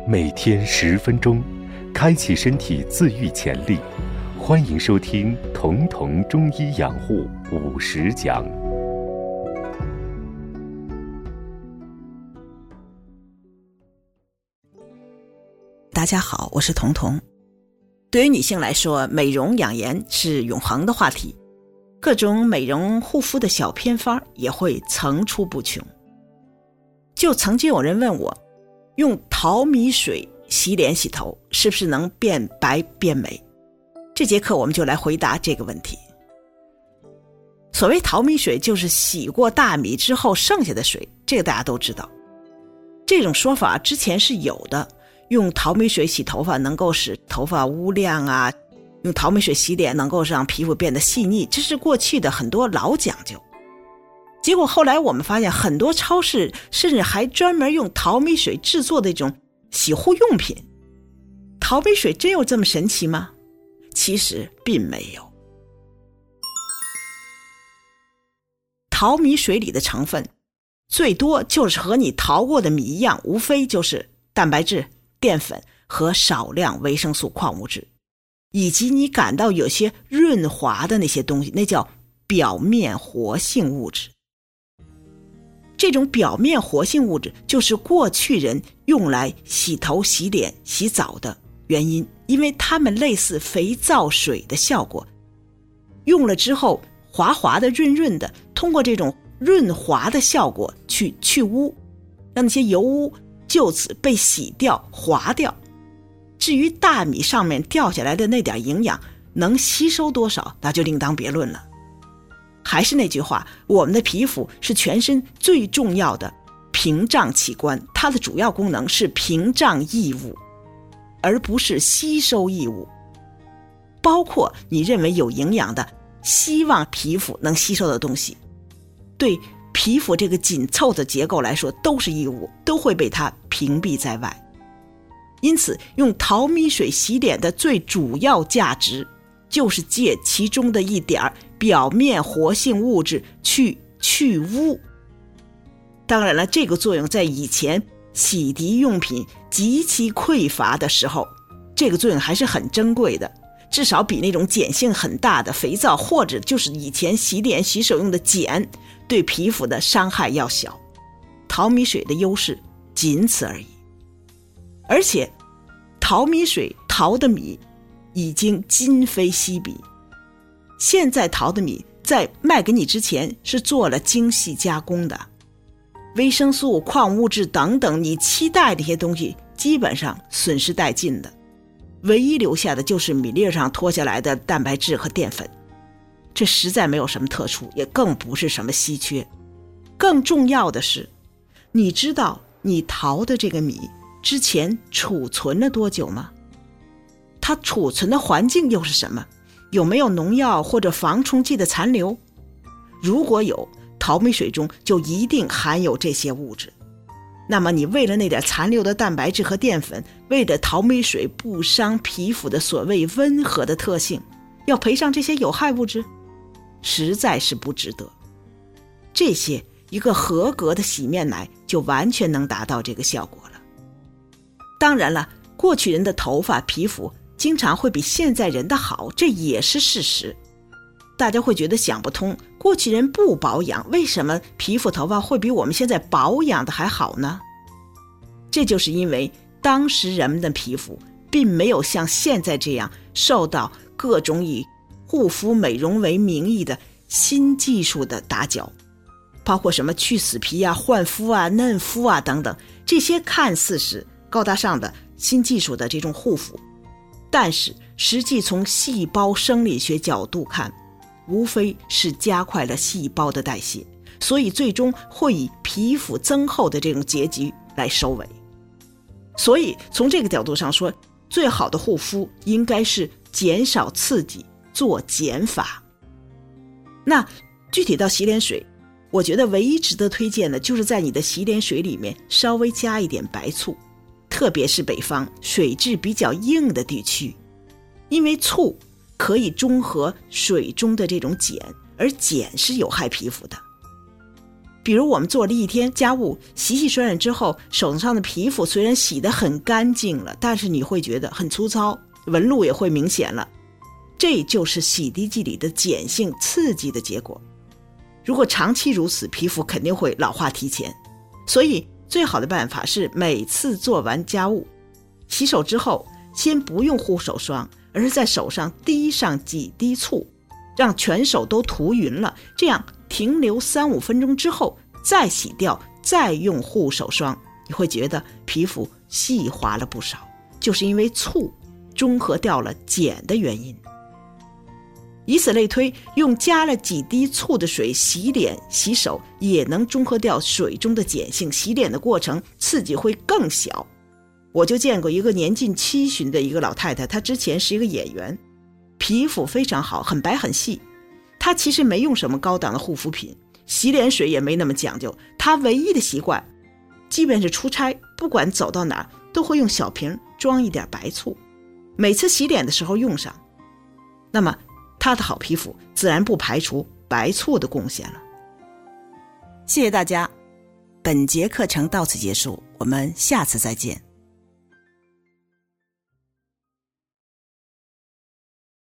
每天10分钟，开启身体自愈潜力。欢迎收听彤彤中医养护50讲。 大家好，我是彤彤。对于女性来说，美容养颜是永恒的话题，各种美容护肤的小偏方也会层出不穷。就曾经有人问我，用淘米水洗脸洗头是不是能变白变美？这节课我们就来回答这个问题。所谓淘米水，就是洗过大米之后剩下的水，这个大家都知道。这种说法之前是有的，用淘米水洗头发能够使头发乌亮啊，用淘米水洗脸能够让皮肤变得细腻，这是过去的很多老讲究。结果后来我们发现，很多超市甚至还专门用淘米水制作的一种洗护用品。淘米水真有这么神奇吗？其实并没有。淘米水里的成分最多就是和你淘过的米一样，无非就是蛋白质、淀粉和少量维生素矿物质，以及你感到有些润滑的那些东西，那叫表面活性物质。这种表面活性物质就是过去人用来洗头、洗脸、洗澡的原因，因为它们类似肥皂水的效果，用了之后滑滑的、润润的，通过这种润滑的效果去污，让那些油污就此被洗掉、滑掉。至于大米上面掉下来的那点营养能吸收多少，那就另当别论了。还是那句话，我们的皮肤是全身最重要的屏障器官，它的主要功能是屏障异物，而不是吸收异物。包括你认为有营养的，希望皮肤能吸收的东西，对皮肤这个紧凑的结构来说都是异物，都会被它屏蔽在外。因此用淘米水洗脸的最主要价值，就是借其中的一点表面活性物质去污。当然了，这个作用在以前洗涤用品极其匮乏的时候，这个作用还是很珍贵的，至少比那种碱性很大的肥皂，或者就是以前洗脸洗手用的碱，对皮肤的伤害要小。淘米水的优势仅此而已。而且淘米水淘的米已经今非昔比，现在淘的米在卖给你之前是做了精细加工的，维生素、矿物质等等你期待的一些东西基本上损失殆尽的，唯一留下的就是米粒上脱下来的蛋白质和淀粉。这实在没有什么特殊，也更不是什么稀缺。更重要的是，你知道你淘的这个米之前储存了多久吗？它储存的环境又是什么？有没有农药或者防虫剂的残留？如果有，淘米水中就一定含有这些物质。那么你为了那点残留的蛋白质和淀粉，为了淘米水不伤皮肤的所谓温和的特性，要赔上这些有害物质，实在是不值得。这些一个合格的洗面奶就完全能达到这个效果了。当然了，过去人的头发皮肤经常会比现在人的好，这也是事实。大家会觉得想不通，过去人不保养，为什么皮肤头发会比我们现在保养的还好呢？这就是因为当时人们的皮肤并没有像现在这样受到各种以护肤美容为名义的新技术的打搅，包括什么去死皮啊、焕肤啊、嫩肤啊等等，这些看似是高大上的新技术的这种护肤，但是实际从细胞生理学角度看，无非是加快了细胞的代谢，所以最终会以皮肤增厚的这种结局来收尾。所以从这个角度上说，最好的护肤应该是减少刺激，做减法。那具体到洗脸水，我觉得唯一值得推荐的就是在你的洗脸水里面稍微加一点白醋，特别是北方水质比较硬的地区，因为醋可以中和水中的这种碱，而碱是有害皮肤的。 比如我们做了一天家务，洗洗涮涮之后，手上的皮肤虽然洗得很干净了，但是你会觉得很粗糙，纹路也会明显了。这就是洗涤剂里的碱性刺激的结果。如果长期如此，皮肤肯定会老化提前。所以最好的办法是每次做完家务，洗手之后先不用护手霜，而是在手上滴上几滴醋，让全手都涂匀了，这样停留3-5分钟之后再洗掉，再用护手霜，你会觉得皮肤细滑了不少，就是因为醋中和掉了碱的原因。以此类推，用加了几滴醋的水洗脸洗手也能中和掉水中的碱性，洗脸的过程刺激会更小。我就见过一个年近70的一个老太太，她之前是一个演员，皮肤非常好，很白很细。她其实没用什么高档的护肤品，洗脸水也没那么讲究，她唯一的习惯，即便是出差，不管走到哪儿都会用小瓶装一点白醋，每次洗脸的时候用上。那么她的好皮肤自然不排除白醋的贡献了。谢谢大家，本节课程到此结束，我们下次再见。